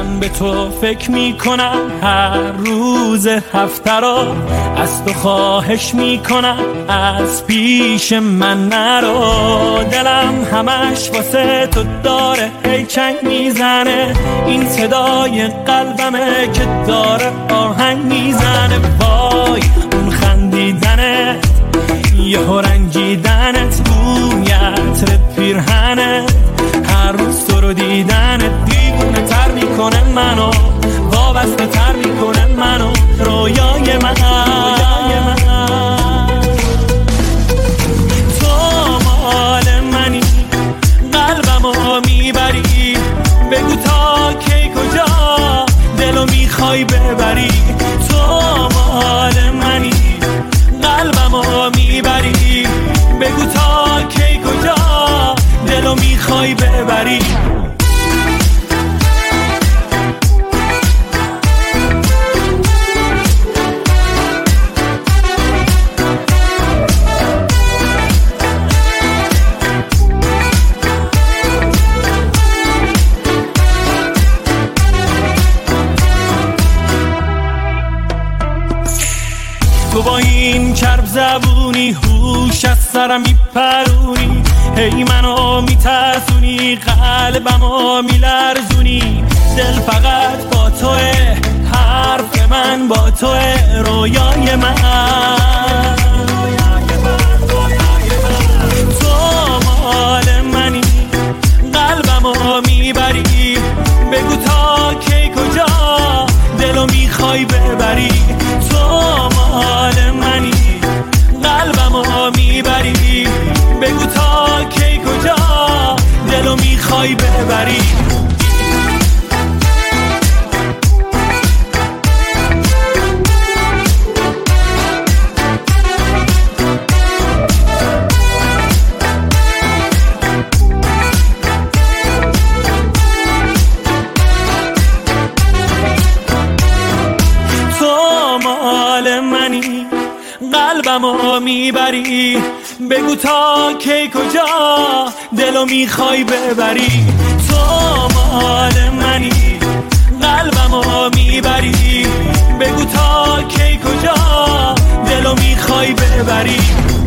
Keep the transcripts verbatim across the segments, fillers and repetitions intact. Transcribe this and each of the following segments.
من به تو فکر میکنم هر روز هفته را، از تو خواهش میکنم از پیش من نرو. دلم همش واسه تو داره هی چنگ میزنه، این صدای قلبمه که داره آهنگ میزنه. وای اون خندیدنت، یهو رنگیدنت، بوی عطر پیرهنت، هر روز تو رو دیدنت دیوونه تر میکنه منو، وابسته تر میکنه منو، رویای من. تو مال منی، قلبمو میبری، بگو تا کی کجا دلو میخوای ببری. تو مال منی، قلبمو میبری، بگو تا کی کجا دلو میخوای ببری. تو با این کرب زبونی هوش از سرم میپرونی، هی منو میترسونی، قلبمو میلرزونی. دل فقط با توه، حرف من با توه، رویای من. تو مال منی، قلبمو میبری، بگو تا کی کجا دلو میخوای ببری. تو مال منی، قلبمو میبری، بگو تا کی کجا دلو میخوای ببری. قلبمو میبری، بگو تا کی کجا دلو میخوای ببری. تو مال منی، قلبمو میبری، بگو تا کی کجا دلو میخوای ببری.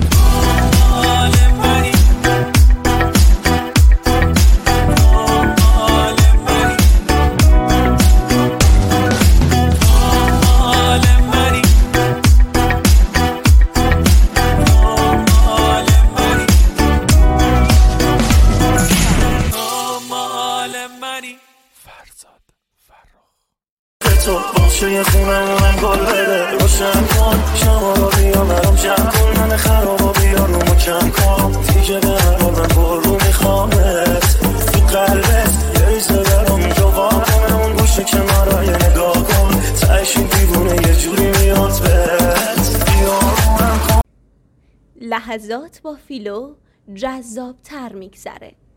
تو باشه خونم من گل بده، روشن کن شما رو بیا برام جمع کن، من خرابا بیا رو مکم کن، دیگه به هر حال من بر رو میخوامت، تو قلبت یه ریزه برام اینجا واقع، اون گوشه که مرا یه نگاه کن، تایشون دیوونه یه جوری میاد بهت، بیا رو من کن. لحظات با فیلو جذاب تر میگذره.